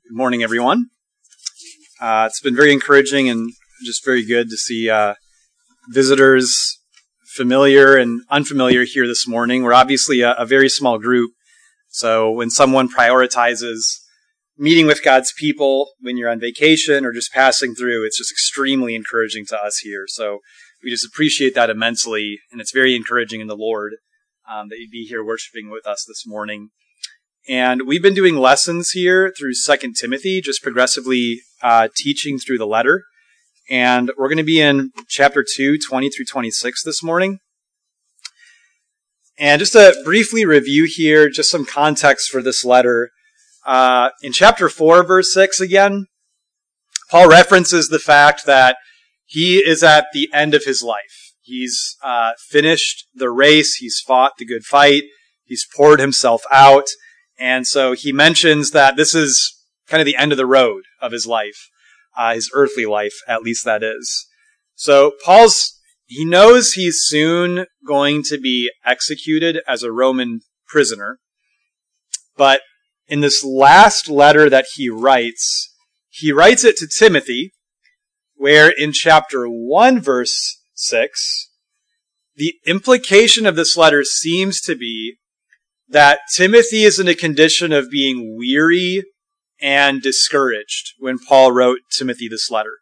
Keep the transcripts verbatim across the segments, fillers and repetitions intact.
Good morning, everyone. Uh, it's been very encouraging and just very good to see uh, visitors, familiar and unfamiliar, here this morning. We're obviously a, a very small group, so when someone prioritizes meeting with God's people when you're on vacation or just passing through, it's just extremely encouraging to us here. So we just appreciate that immensely, and it's very encouraging in the Lord um, that you'd be here worshiping with us this morning. And we've been doing lessons here through Second Timothy, just progressively uh, teaching through the letter. And we're going to be in chapter two, twenty through twenty-six this morning. And just to briefly review here, just some context for this letter. Uh, in chapter four, verse six again, Paul references the fact that he is at the end of his life. He's uh, finished the race. He's fought the good fight. He's poured himself out. And so he mentions that this is kind of the end of the road of his life, uh, his earthly life, at least that is. So Paul's, he knows he's soon going to be executed as a Roman prisoner. But in this last letter that he writes, he writes it to Timothy, where in chapter one, verse six, the implication of this letter seems to be that Timothy is in a condition of being weary and discouraged when Paul wrote Timothy this letter.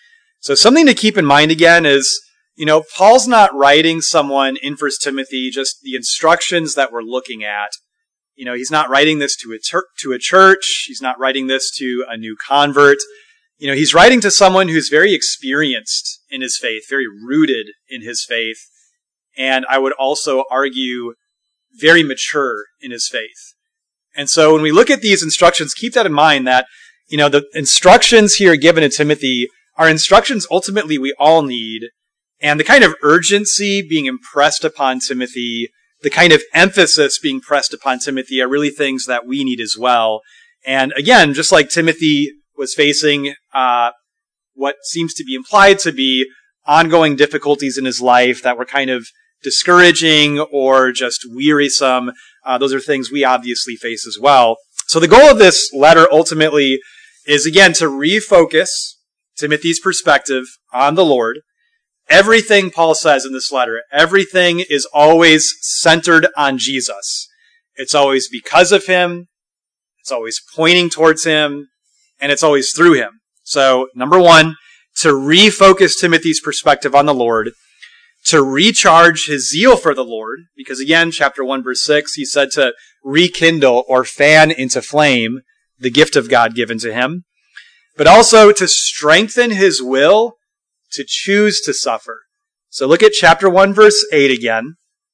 So something to keep in mind again is, you know, Paul's not writing someone in First Timothy just the instructions that we're looking at. You know, he's not writing this to a, ter- to a church. He's not writing this to a new convert. You know, he's writing to someone who's very experienced in his faith, very rooted in his faith. And I would also argue very mature in his faith. And so when we look at these instructions, keep that in mind that, you know, the instructions here given to Timothy are instructions ultimately we all need. And the kind of urgency being impressed upon Timothy, the kind of emphasis being pressed upon Timothy are really things that we need as well. And again, just like Timothy was facing uh, what seems to be implied to be ongoing difficulties in his life that were kind of discouraging or just wearisome. Uh, those are things we obviously face as well. So the goal of this letter ultimately is, again, to refocus Timothy's perspective on the Lord. Everything Paul says in this letter, everything is always centered on Jesus. It's always because of him. It's always pointing towards him. And it's always through him. So, number one, to refocus Timothy's perspective on the Lord, to recharge his zeal for the Lord, because again, chapter one, verse six, he said to rekindle or fan into flame the gift of God given to him, but also to strengthen his will to choose to suffer. So look at chapter one, verse eight again.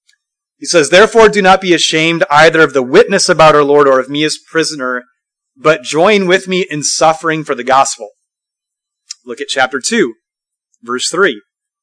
He says, "Therefore do not be ashamed either of the witness about our Lord or of me as prisoner, but join with me in suffering for the gospel." Look at chapter two, verse three.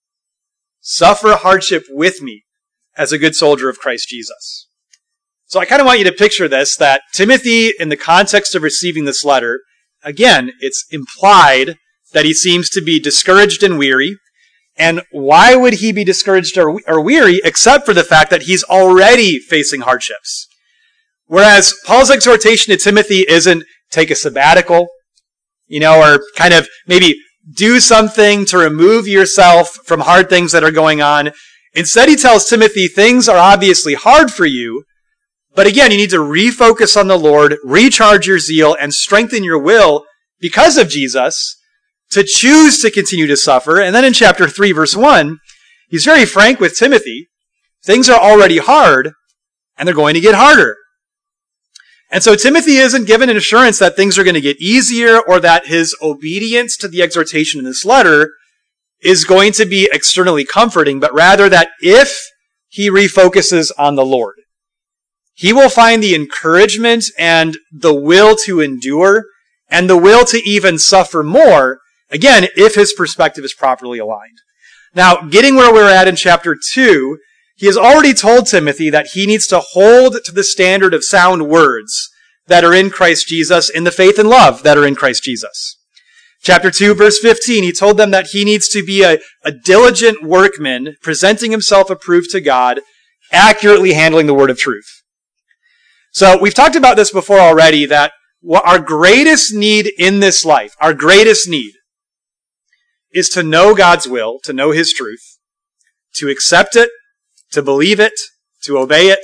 "Suffer hardship with me as a good soldier of Christ Jesus." So I kind of want you to picture this, that Timothy, in the context of receiving this letter, again, it's implied that he seems to be discouraged and weary. And why would he be discouraged or, or weary except for the fact that he's already facing hardships? Whereas Paul's exhortation to Timothy isn't take a sabbatical, you know, or kind of maybe do something to remove yourself from hard things that are going on. Instead, he tells Timothy, things are obviously hard for you, but again, you need to refocus on the Lord, recharge your zeal, and strengthen your will because of Jesus to choose to continue to suffer. And then in chapter three, verse one, he's very frank with Timothy. Things are already hard, and they're going to get harder. And so Timothy isn't given an assurance that things are going to get easier or that his obedience to the exhortation in this letter is going to be externally comforting, but rather that if he refocuses on the Lord, he will find the encouragement and the will to endure and the will to even suffer more, again, if his perspective is properly aligned. Now, getting where we're at in chapter two, he has already told Timothy that he needs to hold to the standard of sound words that are in Christ Jesus, in the faith and love that are in Christ Jesus. Chapter two, verse fifteen, he told them that he needs to be a, a diligent workman, presenting himself approved to God, accurately handling the word of truth. So we've talked about this before already, that what our greatest need in this life, our greatest need, is to know God's will, to know his truth, to accept it, to believe it, to obey it,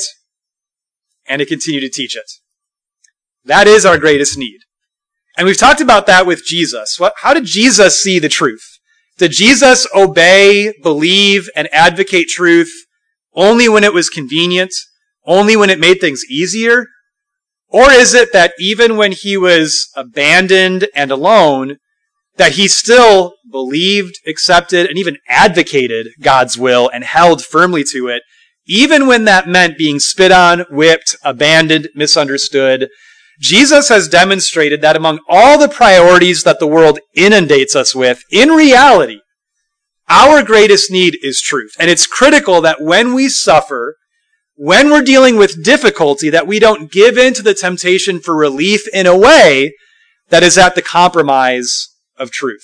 and to continue to teach it. That is our greatest need. And we've talked about that with Jesus. What, how did Jesus see the truth? Did Jesus obey, believe, and advocate truth only when it was convenient, only when it made things easier? Or is it that even when he was abandoned and alone, that he still believed, accepted, and even advocated God's will and held firmly to it, even when that meant being spit on, whipped, abandoned, misunderstood? Jesus has demonstrated that among all the priorities that the world inundates us with, in reality, our greatest need is truth. And it's critical that when we suffer, when we're dealing with difficulty, that we don't give in to the temptation for relief in a way that is at the compromise of truth.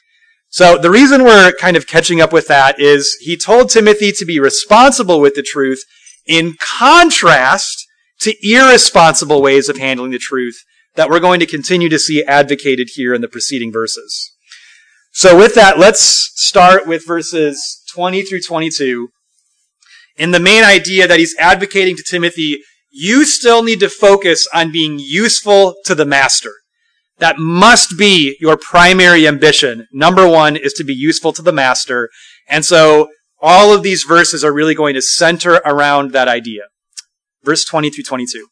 So the reason we're kind of catching up with that is he told Timothy to be responsible with the truth in contrast to irresponsible ways of handling the truth that we're going to continue to see advocated here in the preceding verses. So with that, let's start with verses twenty through twenty-two. In the main idea that he's advocating to Timothy, you still need to focus on being useful to the master. That must be your primary ambition. Number one is to be useful to the master. And so all of these verses are really going to center around that idea. Verse twenty through twenty-two.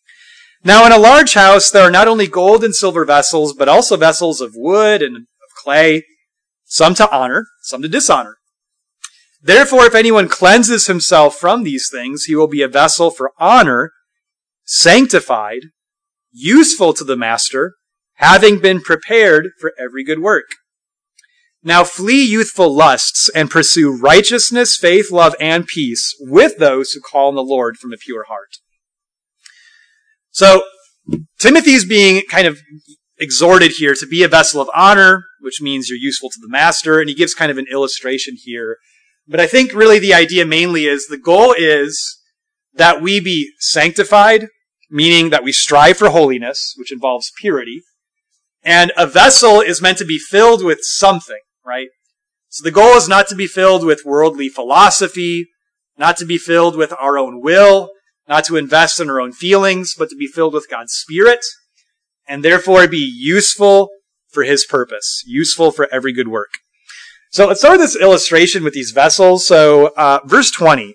Now in a large house there are not only gold and silver vessels, but also vessels of wood and of clay, some to honor, some to dishonor. Therefore, if anyone cleanses himself from these things, he will be a vessel for honor, sanctified, useful to the master, having been prepared for every good work. Now flee youthful lusts and pursue righteousness, faith, love, and peace with those who call on the Lord from a pure heart. So, Timothy's being kind of exhorted here to be a vessel of honor, which means you're useful to the master, and he gives kind of an illustration here. But I think really the idea mainly is the goal is that we be sanctified, meaning that we strive for holiness, which involves purity. And a vessel is meant to be filled with something, right? So the goal is not to be filled with worldly philosophy, not to be filled with our own will, not to invest in our own feelings, but to be filled with God's Spirit, and therefore be useful for his purpose, useful for every good work. So let's start with this illustration with these vessels. So uh, verse twenty.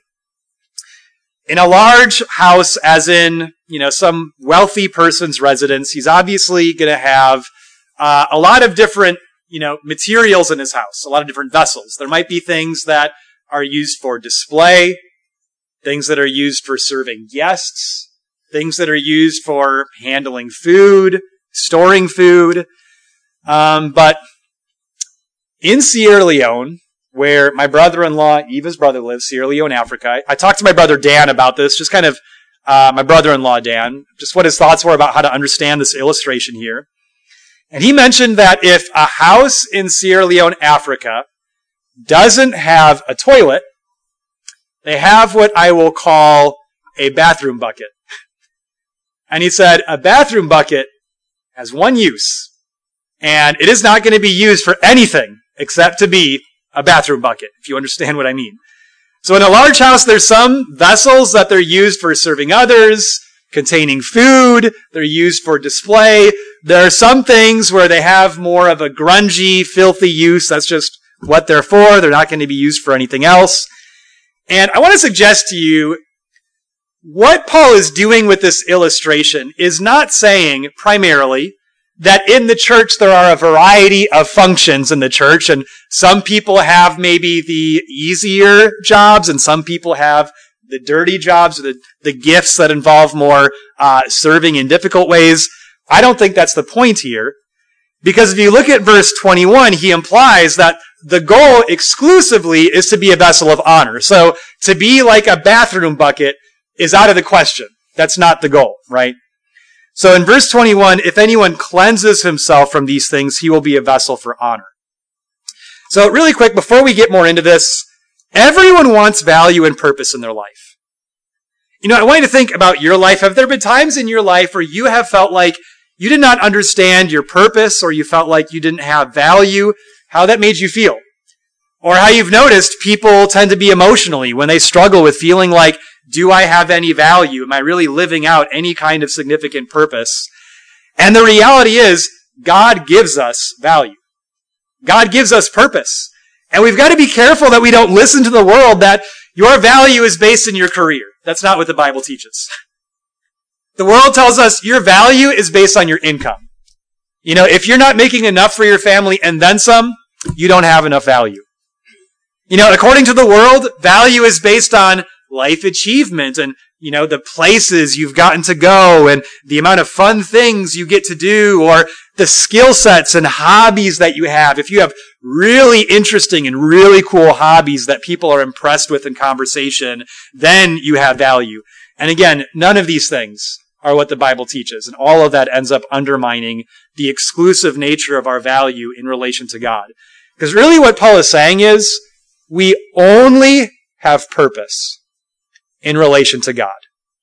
In a large house, as in, you know, some wealthy person's residence, he's obviously going to have uh, a lot of different, you know, materials in his house, a lot of different vessels. There might be things that are used for display, things that are used for serving guests, things that are used for handling food, storing food. Um, but in Sierra Leone, where my brother-in-law, Eva's brother, lives, Sierra Leone, Africa. I talked to my brother Dan about this, just kind of, uh, my brother-in-law Dan, just what his thoughts were about how to understand this illustration here. And he mentioned that if a house in Sierra Leone, Africa, doesn't have a toilet, they have what I will call a bathroom bucket. And he said, a bathroom bucket has one use, and it is not going to be used for anything except to be a bathroom bucket, if you understand what I mean. So in a large house, there's some vessels that they're used for serving others, containing food, they're used for display. There are some things where they have more of a grungy, filthy use. That's just what they're for. They're not going to be used for anything else. And I want to suggest to you, what Paul is doing with this illustration is not saying primarily that in the church there are a variety of functions in the church, and some people have maybe the easier jobs, and some people have the dirty jobs, or the, the gifts that involve more uh, serving in difficult ways. I don't think that's the point here, because if you look at verse twenty-one, he implies that the goal exclusively is to be a vessel of honor. So to be like a bathroom bucket is out of the question. That's not the goal, right? So in verse twenty-one, if anyone cleanses himself from these things, he will be a vessel for honor. So really quick, before we get more into this, everyone wants value and purpose in their life. You know, I want you to think about your life. Have there been times in your life where you have felt like you did not understand your purpose, or you felt like you didn't have value, how that made you feel. Or how you've noticed people tend to be emotionally when they struggle with feeling like, do I have any value? Am I really living out any kind of significant purpose? And the reality is, God gives us value. God gives us purpose. And we've got to be careful that we don't listen to the world that your value is based in your career. That's not what the Bible teaches. The world tells us your value is based on your income. You know, if you're not making enough for your family and then some, you don't have enough value. You know, according to the world, value is based on life achievement and, you know, the places you've gotten to go and the amount of fun things you get to do, or the skill sets and hobbies that you have. If you have really interesting and really cool hobbies that people are impressed with in conversation, then you have value. And again, none of these things are what the Bible teaches. And all of that ends up undermining the exclusive nature of our value in relation to God. Because really what Paul is saying is, we only have purpose in relation to God.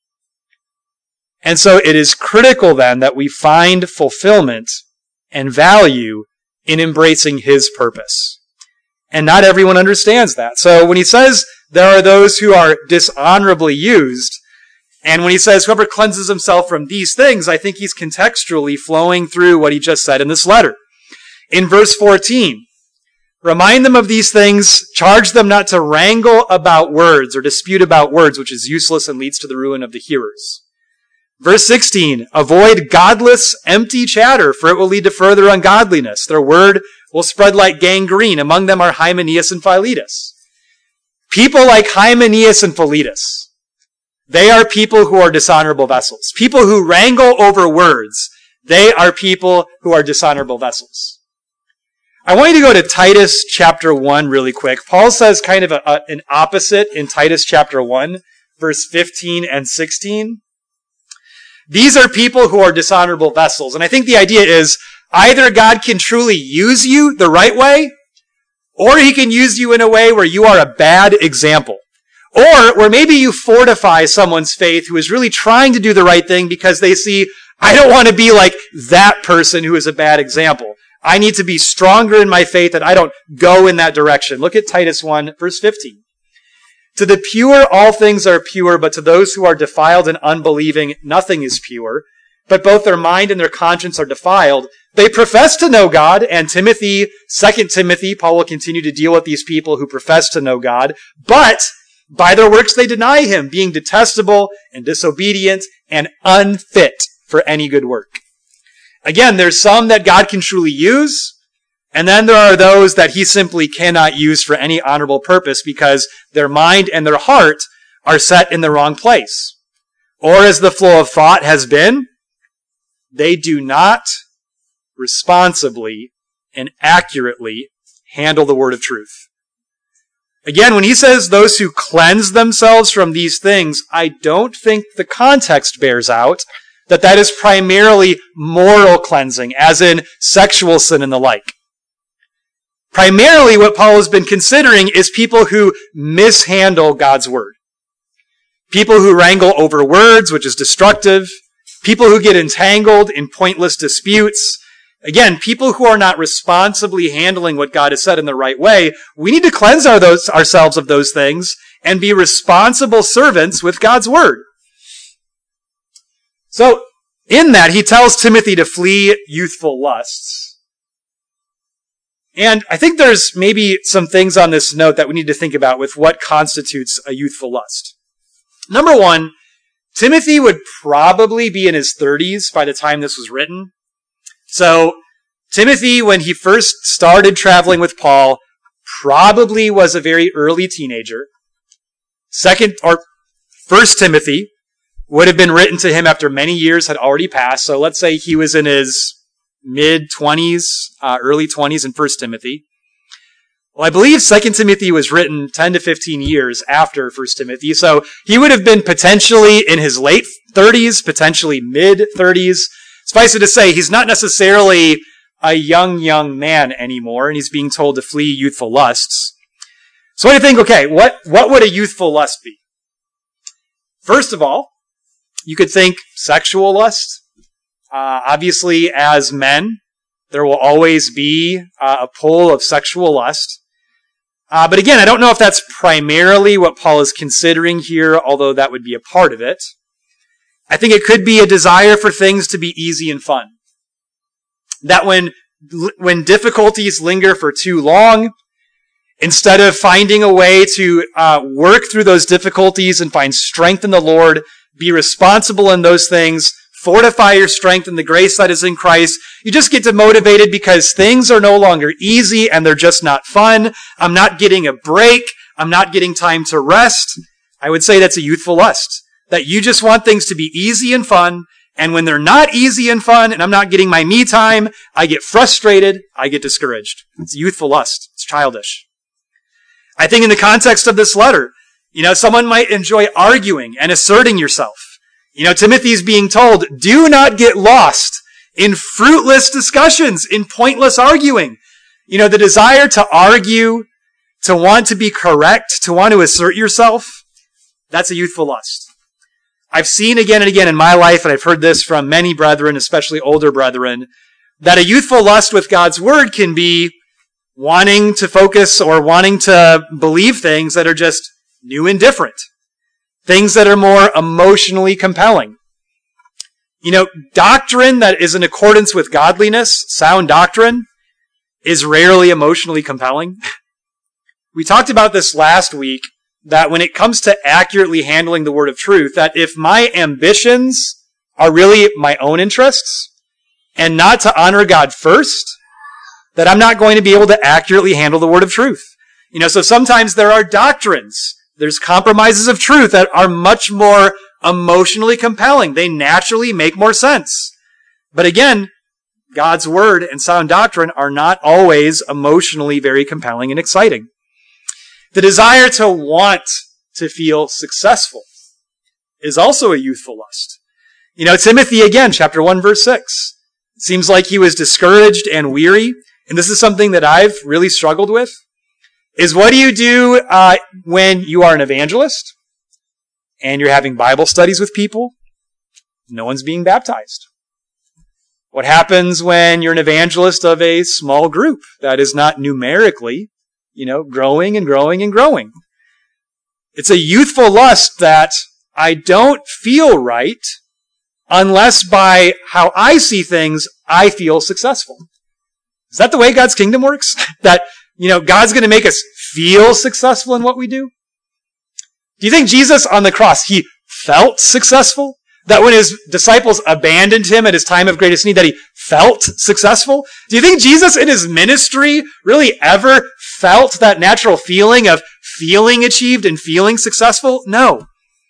And so it is critical then that we find fulfillment and value in embracing his purpose. And not everyone understands that. So when he says there are those who are dishonorably used, and when he says whoever cleanses himself from these things, I think he's contextually flowing through what he just said in this letter. In verse fourteen, remind them of these things, charge them not to wrangle about words or dispute about words, which is useless and leads to the ruin of the hearers. Verse sixteen, avoid godless, empty chatter, for it will lead to further ungodliness. Their word will spread like gangrene. Among them are Hymenaeus and Philetus. People like Hymenaeus and Philetus, they are people who are dishonorable vessels. People who wrangle over words, they are people who are dishonorable vessels. I want you to go to Titus chapter one really quick. Paul says kind of a, a, an opposite in Titus chapter one, verse fifteen and sixteen. These are people who are dishonorable vessels. And I think the idea is either God can truly use you the right way, or he can use you in a way where you are a bad example. Or where maybe you fortify someone's faith who is really trying to do the right thing because they see, I don't want to be like that person who is a bad example. I need to be stronger in my faith that I don't go in that direction. Look at Titus one, verse fifteen. To the pure, all things are pure, but to those who are defiled and unbelieving, nothing is pure. But both their mind and their conscience are defiled. They profess to know God, and Timothy, Second Timothy, Paul will continue to deal with these people who profess to know God, but by their works they deny him, being detestable and disobedient and unfit for any good work. Again, there's some that God can truly use, and then there are those that he simply cannot use for any honorable purpose because their mind and their heart are set in the wrong place. Or as the flow of thought has been, they do not responsibly and accurately handle the word of truth. Again, when he says those who cleanse themselves from these things, I don't think the context bears out that that is primarily moral cleansing, as in sexual sin and the like. Primarily what Paul has been considering is people who mishandle God's word. People who wrangle over words, which is destructive. People who get entangled in pointless disputes. Again, people who are not responsibly handling what God has said in the right way. We need to cleanse our, those, ourselves of those things and be responsible servants with God's word. So, in that, he tells Timothy to flee youthful lusts. And I think there's maybe some things on this note that we need to think about with what constitutes a youthful lust. Number one, Timothy would probably be in his thirties by the time this was written. So, Timothy, when he first started traveling with Paul, probably was a very early teenager. Second, or First Timothy would have been written to him after many years had already passed. So let's say he was in his mid-twenties, uh, early twenties in First Timothy. Well, I believe Second Timothy was written ten to fifteen years after First Timothy. So he would have been potentially in his late thirties, potentially mid-thirties. Suffice it to say, he's not necessarily a young, young man anymore, and he's being told to flee youthful lusts. So what do you think? Okay, what, what would a youthful lust be? First of all, you could think sexual lust. Uh, obviously, as men, there will always be uh, a pull of sexual lust. Uh, but again, I don't know if that's primarily what Paul is considering here, although that would be a part of it. I think it could be a desire for things to be easy and fun. That when, when difficulties linger for too long, instead of finding a way to uh, work through those difficulties and find strength in the Lord, be responsible in those things, fortify your strength in the grace that is in Christ. You just get demotivated because things are no longer easy and they're just not fun. I'm not getting a break. I'm not getting time to rest. I would say that's a youthful lust. That you just want things to be easy and fun. And when they're not easy and fun and I'm not getting my me time, I get frustrated. I get discouraged. It's a youthful lust. It's childish. I think in the context of this letter, you know, someone might enjoy arguing and asserting yourself. You know, Timothy's being told, do not get lost in fruitless discussions, in pointless arguing. You know, the desire to argue, to want to be correct, to want to assert yourself, that's a youthful lust. I've seen again and again in my life, and I've heard this from many brethren, especially older brethren, that a youthful lust with God's word can be wanting to focus or wanting to believe things that are just new and different. Things that are more emotionally compelling. You know, doctrine that is in accordance with godliness, sound doctrine, is rarely emotionally compelling. We talked about this last week, that when it comes to accurately handling the word of truth, that if my ambitions are really my own interests and not to honor God first, that I'm not going to be able to accurately handle the word of truth. You know, so sometimes there are doctrines, there's compromises of truth that are much more emotionally compelling. They naturally make more sense. But again, God's word and sound doctrine are not always emotionally very compelling and exciting. The desire to want to feel successful is also a youthful lust. You know, Timothy, again, chapter one, verse six. It seems like he was discouraged and weary. And this is something that I've really struggled with. Is what do you do uh, when you are an evangelist and you're having Bible studies with people? No one's being baptized. What happens when you're an evangelist of a small group that is not numerically, you know, growing and growing and growing? It's a youthful lust that I don't feel right unless by how I see things, I feel successful. Is that the way God's kingdom works? That, you know, God's going to make us feel successful in what we do? Do you think Jesus on the cross, he felt successful? That when his disciples abandoned him at his time of greatest need, that he felt successful? Do you think Jesus in his ministry really ever felt that natural feeling of feeling achieved and feeling successful? No.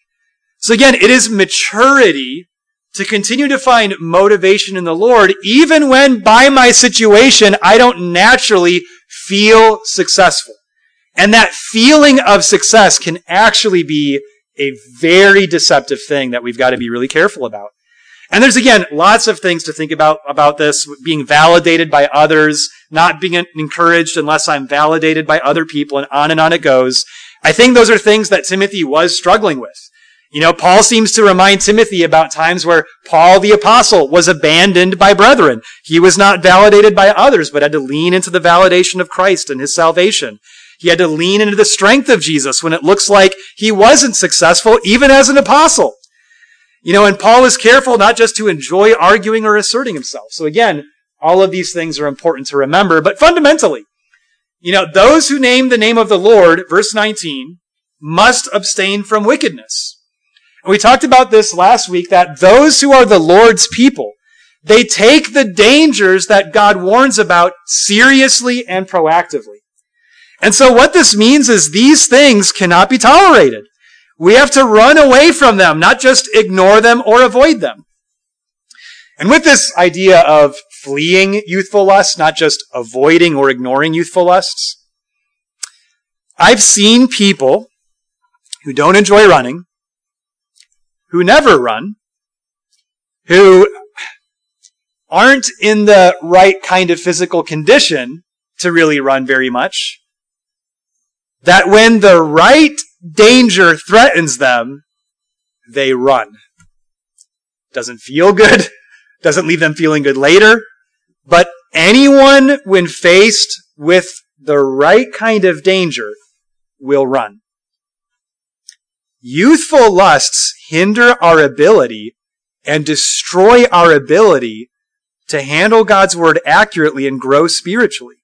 So again, it is maturity to continue to find motivation in the Lord, even when by my situation, I don't naturally feel successful. And that feeling of success can actually be a very deceptive thing that we've got to be really careful about. And there's, again, lots of things to think about, about this, being validated by others, not being encouraged unless I'm validated by other people, and on and on it goes. I think those are things that Timothy was struggling with. You know, Paul seems to remind Timothy about times where Paul the apostle was abandoned by brethren. He was not validated by others, but had to lean into the validation of Christ and his salvation. He had to lean into the strength of Jesus when it looks like he wasn't successful, even as an apostle. You know, and Paul is careful not just to enjoy arguing or asserting himself. So again, all of these things are important to remember, but fundamentally, you know, those who name the name of the Lord, verse nineteen, must abstain from wickedness. And we talked about this last week, that those who are the Lord's people, they take the dangers that God warns about seriously and proactively. And so what this means is these things cannot be tolerated. We have to run away from them, not just ignore them or avoid them. And with this idea of fleeing youthful lusts, not just avoiding or ignoring youthful lusts, I've seen people who don't enjoy running, who never run, who aren't in the right kind of physical condition to really run very much, that when the right danger threatens them, they run. Doesn't feel good, doesn't leave them feeling good later. But anyone, when faced with the right kind of danger, will run. Youthful lusts hinder our ability and destroy our ability to handle God's word accurately and grow spiritually.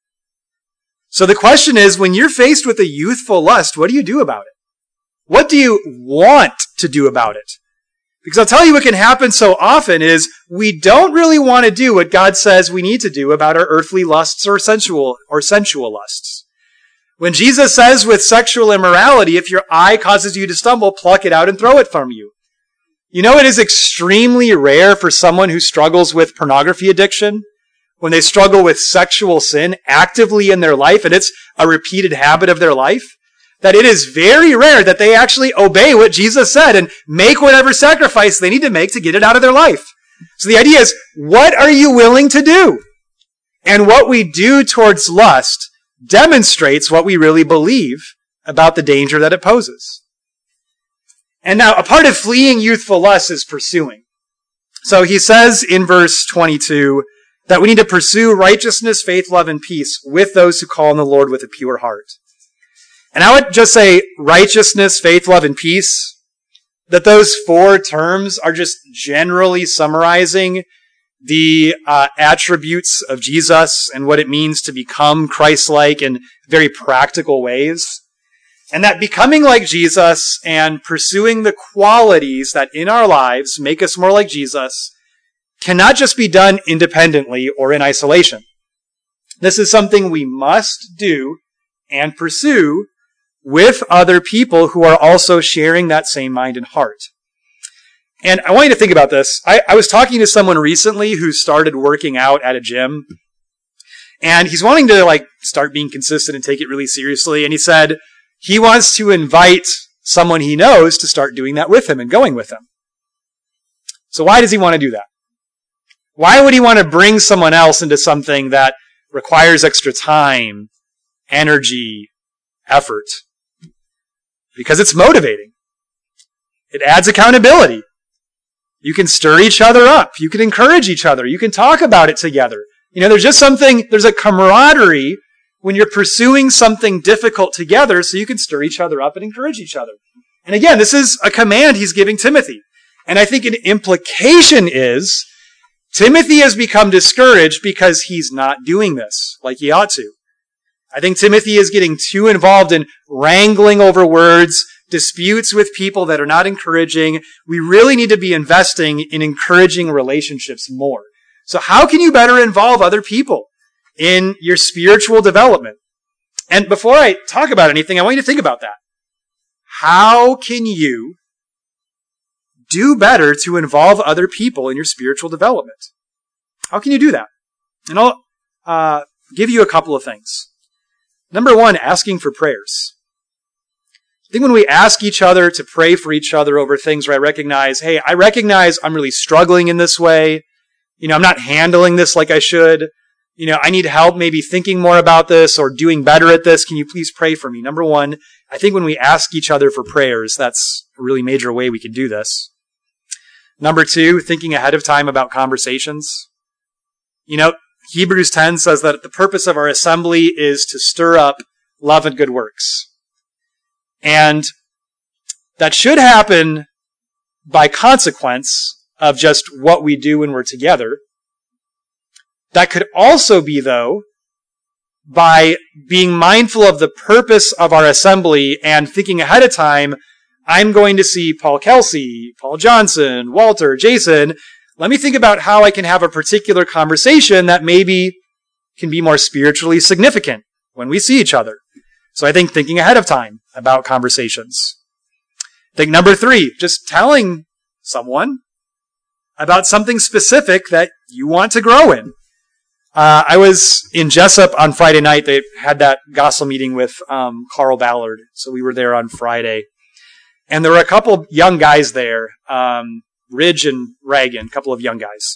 So the question is, when you're faced with a youthful lust, what do you do about it? What do you want to do about it? Because I'll tell you what can happen so often is we don't really want to do what God says we need to do about our earthly lusts or sensual or sensual lusts. When Jesus says with sexual immorality, if your eye causes you to stumble, pluck it out and throw it from you. You know, it is extremely rare for someone who struggles with pornography addiction, when they struggle with sexual sin actively in their life, and it's a repeated habit of their life, that it is very rare that they actually obey what Jesus said and make whatever sacrifice they need to make to get it out of their life. So the idea is, what are you willing to do? And what we do towards lust demonstrates what we really believe about the danger that it poses. And now, a part of fleeing youthful lust is pursuing. So he says in verse twenty-two that we need to pursue righteousness, faith, love, and peace with those who call on the Lord with a pure heart. And I would just say righteousness, faith, love, and peace, that those four terms are just generally summarizing the uh, attributes of Jesus and what it means to become Christ-like in very practical ways. And that becoming like Jesus and pursuing the qualities that in our lives make us more like Jesus cannot just be done independently or in isolation. This is something we must do and pursue with other people who are also sharing that same mind and heart. And I want you to think about this. I, I was talking to someone recently who started working out at a gym, and he's wanting to like start being consistent and take it really seriously. And he said he wants to invite someone he knows to start doing that with him and going with him. So why does he want to do that? Why would he want to bring someone else into something that requires extra time, energy, effort? Because it's motivating. It adds accountability. You can stir each other up. You can encourage each other. You can talk about it together. You know, there's just something, there's a camaraderie when you're pursuing something difficult together so you can stir each other up and encourage each other. And again, this is a command he's giving Timothy. And I think an implication is Timothy has become discouraged because he's not doing this like he ought to. I think Timothy is getting too involved in wrangling over words, disputes with people that are not encouraging. We really need to be investing in encouraging relationships more. So how can you better involve other people in your spiritual development? And before I talk about anything, I want you to think about that. How can you do better to involve other people in your spiritual development? How can you do that? And I'll uh, give you a couple of things. Number one, asking for prayers. I think when we ask each other to pray for each other over things where I recognize, hey, I recognize I'm really struggling in this way. You know, I'm not handling this like I should. You know, I need help maybe thinking more about this or doing better at this. Can you please pray for me? Number one, I think when we ask each other for prayers, that's a really major way we can do this. Number two, thinking ahead of time about conversations. You know, Hebrews ten says that the purpose of our assembly is to stir up love and good works. And that should happen by consequence of just what we do when we're together. That could also be, though, by being mindful of the purpose of our assembly and thinking ahead of time, I'm going to see Paul Kelsey, Paul Johnson, Walter, Jason. Let me think about how I can have a particular conversation that maybe can be more spiritually significant when we see each other. So I think thinking ahead of time about conversations. I think number three, just telling someone about something specific that you want to grow in. Uh, I was in Jessup on Friday night. They had that gospel meeting with um, Carl Ballard. So we were there on Friday. And there were a couple young guys there, um, Ridge and Reagan, a couple of young guys.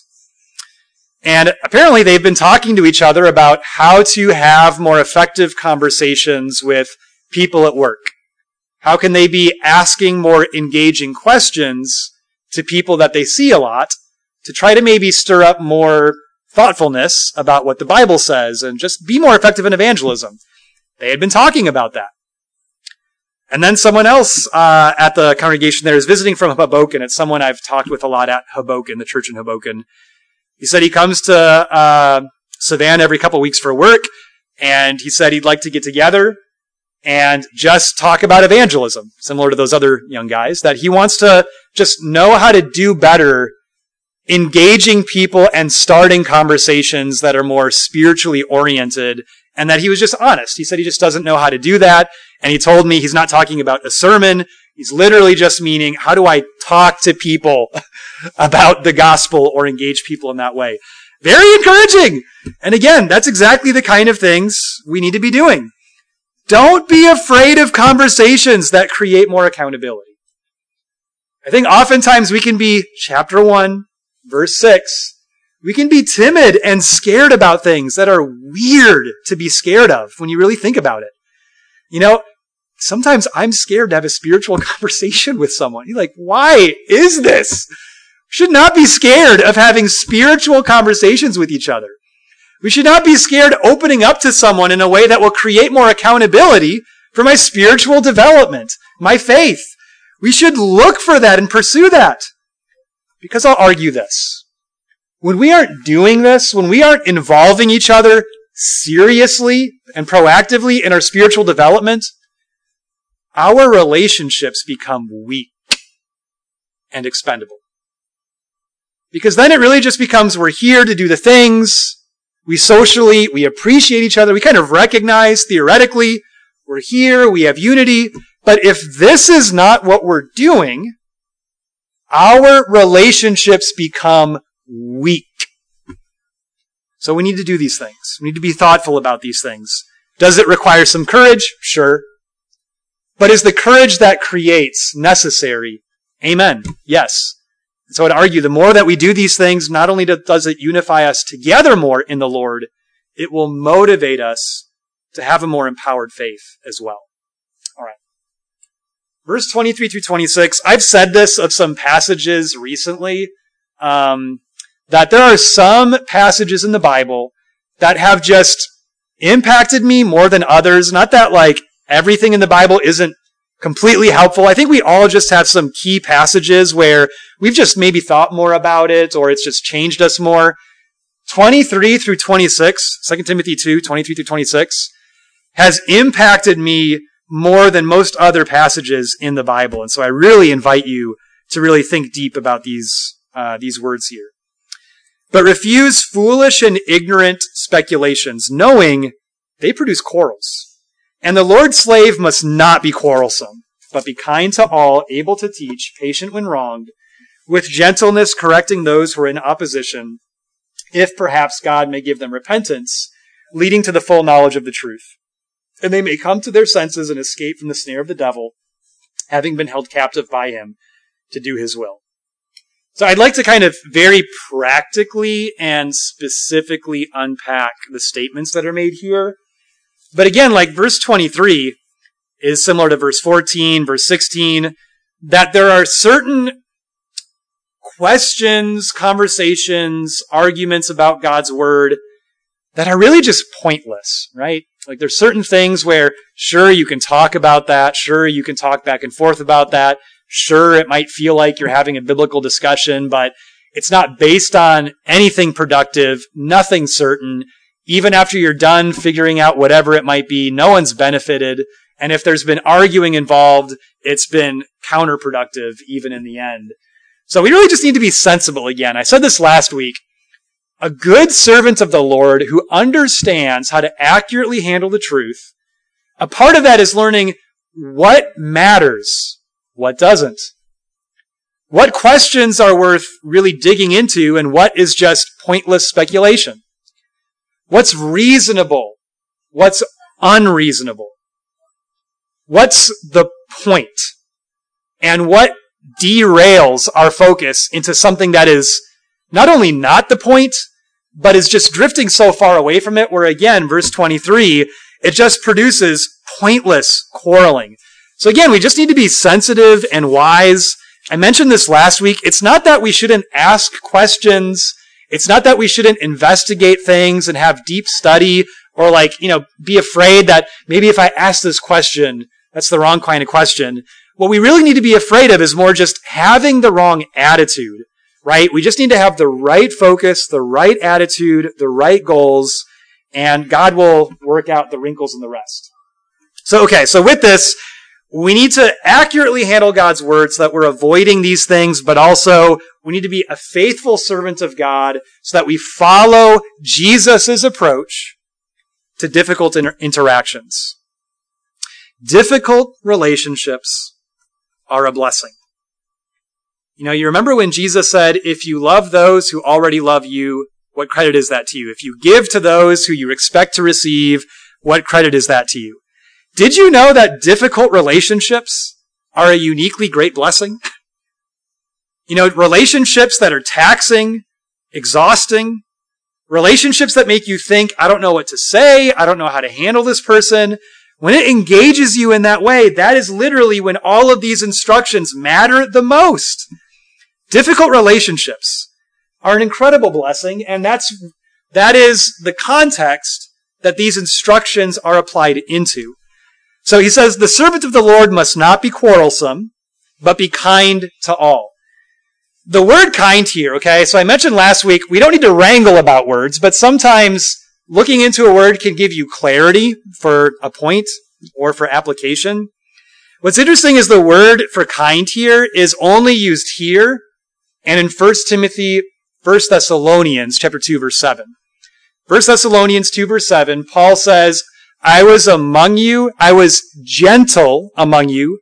And apparently they've been talking to each other about how to have more effective conversations with people at work. How can they be asking more engaging questions to people that they see a lot to try to maybe stir up more thoughtfulness about what the Bible says and just be more effective in evangelism. They had been talking about that. And then someone else uh, at the congregation there is visiting from Hoboken. It's someone I've talked with a lot at Hoboken, the church in Hoboken. He said he comes to uh, Savannah every couple of weeks for work, and he said he'd like to get together and just talk about evangelism, similar to those other young guys, that he wants to just know how to do better engaging people and starting conversations that are more spiritually oriented, and that he was just honest. He said he just doesn't know how to do that, and he told me he's not talking about a sermon. He's literally just meaning, how do I talk to people about the gospel or engage people in that way? Very encouraging! And again, that's exactly the kind of things we need to be doing. Don't be afraid of conversations that create more accountability. I think oftentimes we can be, chapter one, verse six, we can be timid and scared about things that are weird to be scared of when you really think about it. You know, sometimes I'm scared to have a spiritual conversation with someone. You're like, why is this? We should not be scared of having spiritual conversations with each other. We should not be scared opening up to someone in a way that will create more accountability for my spiritual development, my faith. We should look for that and pursue that. Because I'll argue this. When we aren't doing this, when we aren't involving each other seriously and proactively in our spiritual development, our relationships become weak and expendable. Because then it really just becomes, we're here to do the things. We socially, we appreciate each other. We kind of recognize theoretically we're here, we have unity. But if this is not what we're doing, our relationships become weak. So we need to do these things. We need to be thoughtful about these things. Does it require some courage? Sure. But is the courage that creates necessary? Amen. Yes. So I'd argue the more that we do these things, not only does it unify us together more in the Lord, it will motivate us to have a more empowered faith as well. All right. Verse twenty-three through twenty-six, I've said this of some passages recently, um, that there are some passages in the Bible that have just impacted me more than others. Not that like everything in the Bible isn't completely helpful. I think we all just have some key passages where we've just maybe thought more about it, or it's just changed us more. twenty-three through twenty-six, Second Timothy two, twenty-three through twenty-six, has impacted me more than most other passages in the Bible. And so I really invite you to really think deep about these, uh, these words here. But refuse foolish and ignorant speculations, knowing they produce quarrels. And the Lord's slave must not be quarrelsome, but be kind to all, able to teach, patient when wronged, with gentleness correcting those who are in opposition, if perhaps God may give them repentance, leading to the full knowledge of the truth. And they may come to their senses and escape from the snare of the devil, having been held captive by him to do his will. So I'd like to kind of very practically and specifically unpack the statements that are made here. But again, like verse twenty-three is similar to verse fourteen, verse sixteen, that there are certain questions, conversations, arguments about God's word that are really just pointless, right? Like there's certain things where, sure, you can talk about that. Sure, you can talk back and forth about that. Sure, it might feel like you're having a biblical discussion, but it's not based on anything productive, nothing certain. Even after you're done figuring out whatever it might be, no one's benefited. And if there's been arguing involved, it's been counterproductive even in the end. So we really just need to be sensible again. I said this last week. A good servant of the Lord who understands how to accurately handle the truth, a part of that is learning what matters, what doesn't. What questions are worth really digging into and what is just pointless speculation. What's reasonable? What's unreasonable? What's the point? And what derails our focus into something that is not only not the point, but is just drifting so far away from it, where again, verse twenty-three, it just produces pointless quarreling. So again, we just need to be sensitive and wise I mentioned this last week. It's not that we shouldn't ask questions. It's not that we shouldn't investigate things and have deep study or like, you know, be afraid that maybe if I ask this question, that's the wrong kind of question. What we really need to be afraid of is more just having the wrong attitude, right? We just need to have the right focus, the right attitude, the right goals, and God will work out the wrinkles and the rest. So, okay, so with this, we need to accurately handle God's word so that we're avoiding these things, but also we need to be a faithful servant of God so that we follow Jesus' approach to difficult inter- interactions. Difficult relationships are a blessing. You know, you remember when Jesus said, if you love those who already love you, what credit is that to you? If you give to those who you expect to receive, what credit is that to you? Did you know that difficult relationships are a uniquely great blessing? You know, relationships that are taxing, exhausting, relationships that make you think, I don't know what to say, I don't know how to handle this person. When it engages you in that way, that is literally when all of these instructions matter the most. Difficult relationships are an incredible blessing, and that's that is the context that these instructions are applied into. So he says, the servant of the Lord must not be quarrelsome, but be kind to all. The word kind here, okay, so I mentioned last week, we don't need to wrangle about words, but sometimes looking into a word can give you clarity for a point or for application. What's interesting is the word for kind here is only used here and in First Timothy, First Thessalonians chapter two, verse seven. First Thessalonians two, verse seven, Paul says, I was among you, I was gentle among you,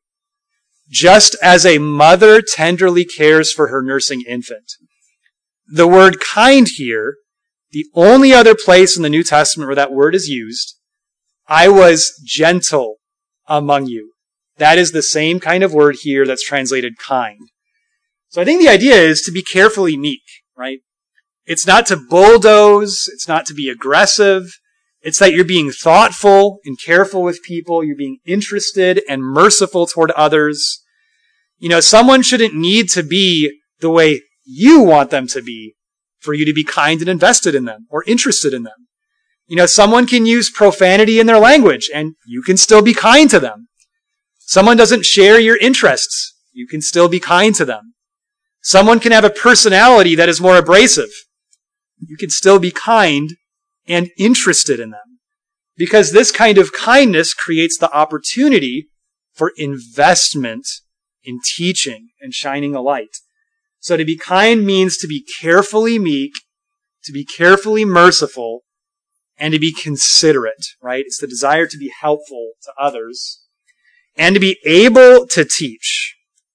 just as a mother tenderly cares for her nursing infant. The word kind here, the only other place in the New Testament where that word is used, I was gentle among you. That is the same kind of word here that's translated kind. So I think the idea is to be carefully meek, right? It's not to bulldoze, it's not to be aggressive. It's that you're being thoughtful and careful with people. You're being interested and merciful toward others. You know, someone shouldn't need to be the way you want them to be for you to be kind and invested in them or interested in them. You know, someone can use profanity in their language and you can still be kind to them. Someone doesn't share your interests. You can still be kind to them. Someone can have a personality that is more abrasive. You can still be kind and interested in them. Because this kind of kindness creates the opportunity for investment in teaching and shining a light. So to be kind means to be carefully meek, to be carefully merciful, and to be considerate, right? It's the desire to be helpful to others and to be able to teach,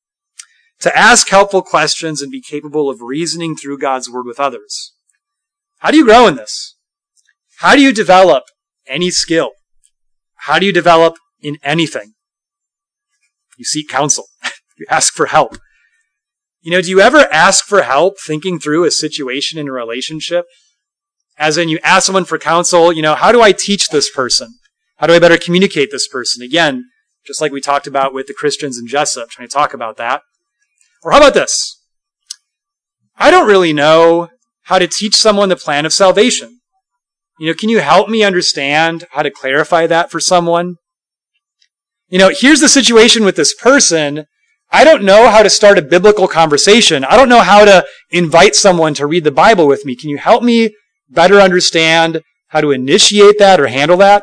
to ask helpful questions and be capable of reasoning through God's word with others. How do you grow in this? How do you develop any skill? How do you develop in anything? You seek counsel. You ask for help. You know, do you ever ask for help thinking through a situation in a relationship? As in, you ask someone for counsel, you know, how do I teach this person? How do I better communicate this person? Again, just like we talked about with the Christians in Jessup, trying to talk about that. Or how about this? I don't really know how to teach someone the plan of salvation. You know, can you help me understand how to clarify that for someone? You know, here's the situation with this person. I don't know how to start a biblical conversation. I don't know how to invite someone to read the Bible with me. Can you help me better understand how to initiate that or handle that?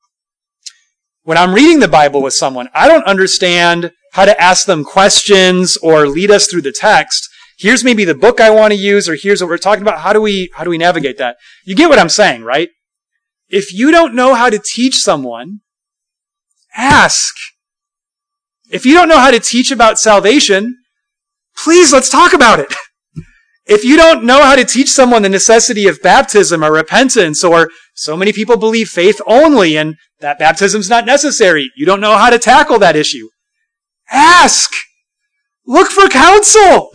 When I'm reading the Bible with someone, I don't understand how to ask them questions or lead us through the text. Here's maybe the book I want to use, or here's what we're talking about. How do we, how do we navigate that? You get what I'm saying, right? If you don't know how to teach someone, ask. If you don't know how to teach about salvation, please, let's talk about it. If you don't know how to teach someone the necessity of baptism or repentance, or so many people believe faith only and that baptism's not necessary, you don't know how to tackle that issue, ask. Look for counsel.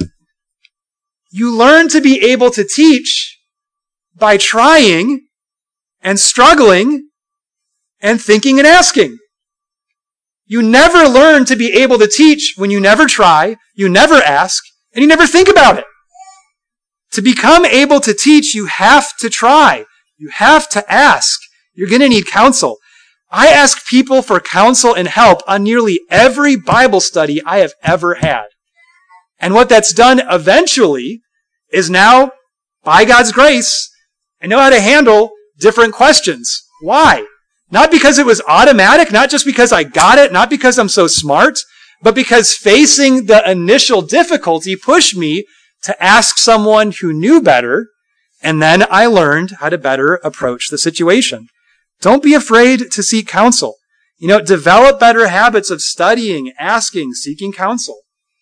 You learn to be able to teach by trying and struggling and thinking and asking. You never learn to be able to teach when you never try, you never ask, and you never think about it. To become able to teach, you have to try. You have to ask. You're going to need counsel. I ask people for counsel and help on nearly every Bible study I have ever had. And what that's done eventually is now, by God's grace, I know how to handle different questions. Why? Not because it was automatic, not just because I got it, not because I'm so smart, but because facing the initial difficulty pushed me to ask someone who knew better, and then I learned how to better approach the situation. Don't be afraid to seek counsel. You know, develop better habits of studying, asking, seeking counsel.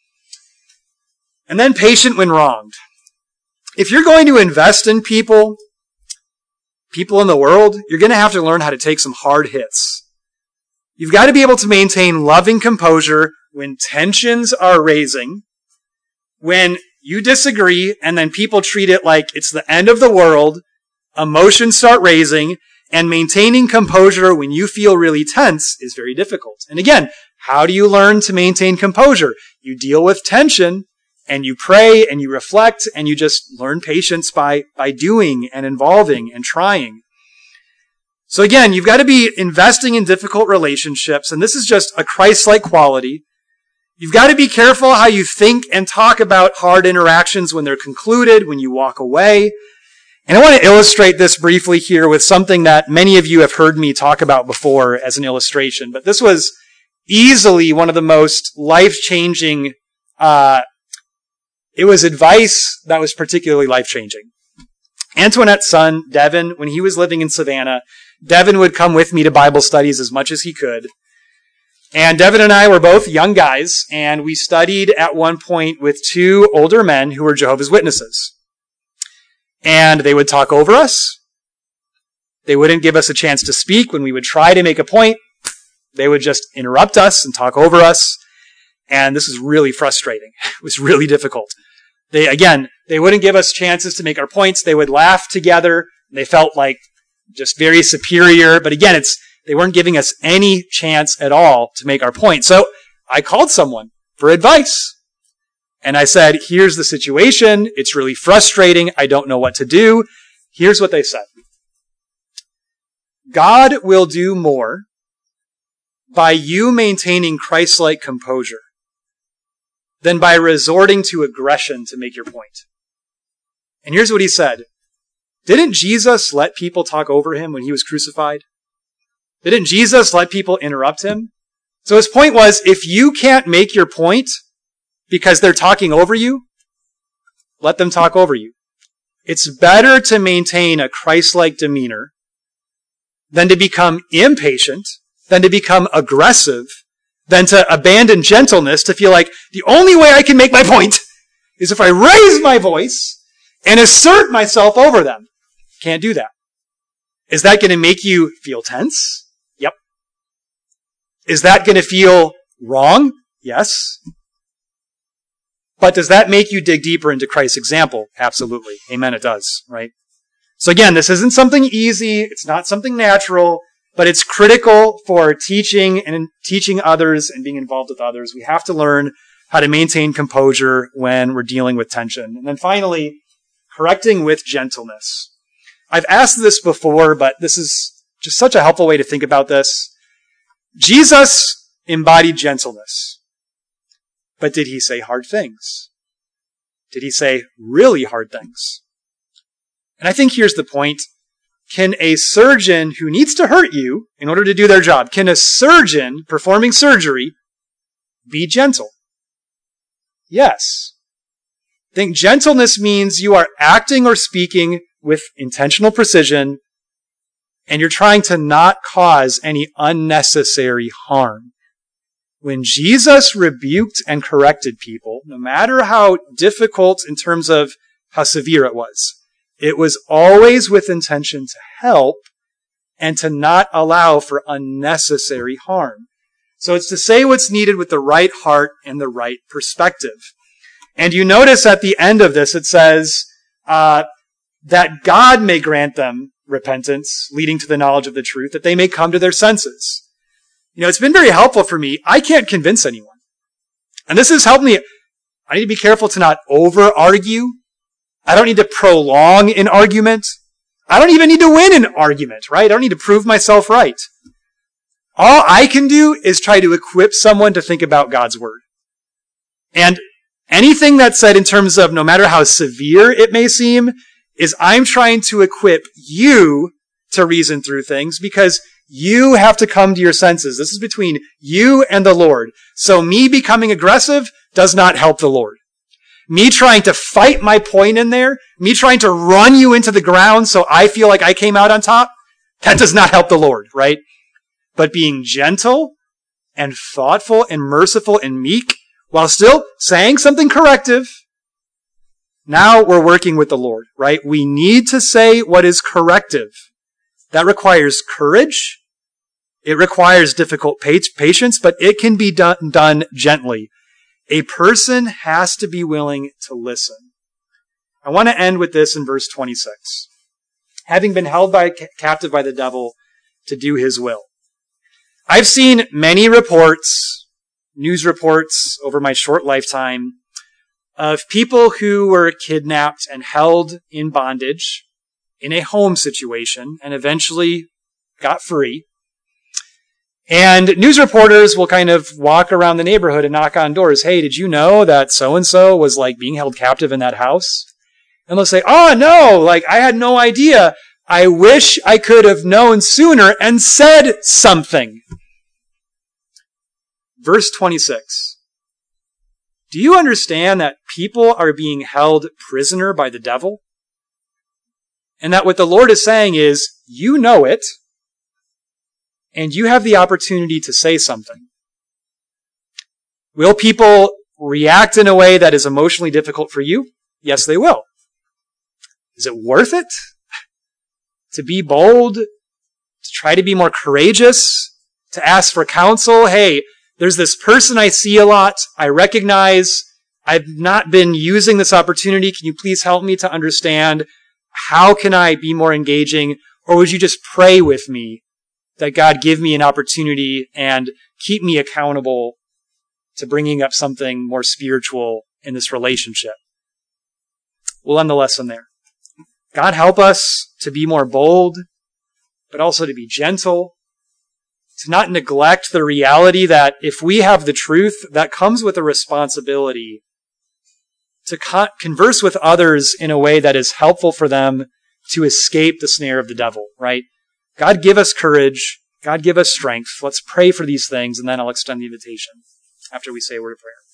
And then patient when wronged. If you're going to invest in people, people in the world, you're going to have to learn how to take some hard hits. You've got to be able to maintain loving composure when tensions are raising, when you disagree and then people treat it like it's the end of the world, emotions start raising, and maintaining composure when you feel really tense is very difficult. And again, how do you learn to maintain composure? You deal with tension, and you pray, and you reflect, and you just learn patience by, by doing and involving and trying. So again, you've got to be investing in difficult relationships, and this is just a Christ-like quality. You've got to be careful how you think and talk about hard interactions when they're concluded, when you walk away. And I want to illustrate this briefly here with something that many of you have heard me talk about before as an illustration, but this was easily one of the most life-changing uh It was advice that was particularly life-changing. Antoinette's son, Devin, when he was living in Savannah, Devin would come with me to Bible studies as much as he could. And Devin and I were both young guys, and we studied at one point with two older men who were Jehovah's Witnesses. And they would talk over us. They wouldn't give us a chance to speak when we would try to make a point. They would just interrupt us and talk over us. And this was really frustrating. It was really difficult. They, again, they wouldn't give us chances to make our points. They would laugh together. They felt like just very superior. But again, it's, they weren't giving us any chance at all to make our point. So I called someone for advice. And I said, here's the situation. It's really frustrating. I don't know what to do. Here's what they said. God will do more by you maintaining Christ-like composure than by resorting to aggression to make your point. And here's what he said. Didn't Jesus let people talk over him when he was crucified? Didn't Jesus let people interrupt him? So his point was, if you can't make your point because they're talking over you, let them talk over you. It's better to maintain a Christ-like demeanor than to become impatient, than to become aggressive, than to abandon gentleness, to feel like the only way I can make my point is if I raise my voice and assert myself over them. Can't do that. Is that going to make you feel tense? Yep. Is that going to feel wrong? Yes. But does that make you dig deeper into Christ's example? Absolutely. Amen, it does, right? So again, this isn't something easy. It's not something natural. But it's critical for teaching and teaching others and being involved with others. We have to learn how to maintain composure when we're dealing with tension. And then finally, correcting with gentleness. I've asked this before, but this is just such a helpful way to think about this. Jesus embodied gentleness. But did he say hard things? Did he say really hard things? And I think here's the point. Can a surgeon who needs to hurt you in order to do their job, can a surgeon performing surgery be gentle? Yes. I think gentleness means you are acting or speaking with intentional precision, and you're trying to not cause any unnecessary harm. When Jesus rebuked and corrected people, no matter how difficult in terms of how severe it was, it was always with intention to help and to not allow for unnecessary harm. So it's to say what's needed with the right heart and the right perspective. And you notice at the end of this, it says uh, that God may grant them repentance, leading to the knowledge of the truth, that they may come to their senses. You know, it's been very helpful for me. I can't convince anyone. And this has helped me. I need to be careful to not over-argue. I don't need to prolong an argument. I don't even need to win an argument, right? I don't need to prove myself right. All I can do is try to equip someone to think about God's word. And anything that's said in terms of no matter how severe it may seem, is I'm trying to equip you to reason through things because you have to come to your senses. This is between you and the Lord. So me becoming aggressive does not help the Lord. Me trying to fight my point in there, me trying to run you into the ground so I feel like I came out on top, that does not help the Lord, right? But being gentle and thoughtful and merciful and meek while still saying something corrective, now we're working with the Lord, right? We need to say what is corrective. That requires courage. It requires difficult patience, but it can be done, done gently. A person has to be willing to listen. I want to end with this in verse twenty-six. Having been held by, captive by the devil to do his will. I've seen many reports, news reports over my short lifetime of people who were kidnapped and held in bondage in a home situation and eventually got free. And news reporters will kind of walk around the neighborhood and knock on doors. Hey, did you know that so-and-so was like being held captive in that house? And they'll say, oh no, like I had no idea. I wish I could have known sooner and said something. Verse twenty-six. Do you understand that people are being held prisoner by the devil? And that what the Lord is saying is, you know it, and you have the opportunity to say something. Will people react in a way that is emotionally difficult for you? Yes, they will. Is it worth it? To be bold? To try to be more courageous? To ask for counsel? Hey, there's this person I see a lot. I recognize I've not been using this opportunity. Can you please help me to understand how can I be more engaging? Or would you just pray with me that God give me an opportunity and keep me accountable to bringing up something more spiritual in this relationship? We'll end the lesson there. God help us to be more bold, but also to be gentle, to not neglect the reality that if we have the truth, that comes with a responsibility to con- converse with others in a way that is helpful for them to escape the snare of the devil, right? God give us courage. God give us strength. Let's pray for these things, and then I'll extend the invitation after we say a word of prayer.